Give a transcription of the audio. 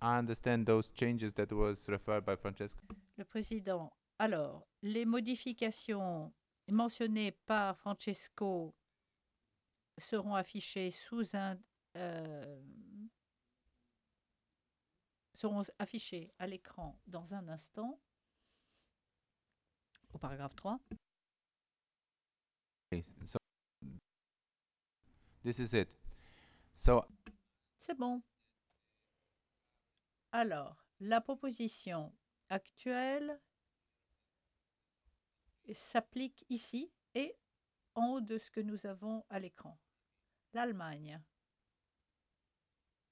I understand those changes that was referred by Francesco. Le président. Alors, les modifications mentionnées par Francesco seront affichées euh, seront affichées à l'écran dans un instant, au paragraphe 3. Okay, so this is it. So C'est bon. Alors, la proposition actuelle s'applique ici et en haut de ce que nous avons à l'écran. L'Allemagne.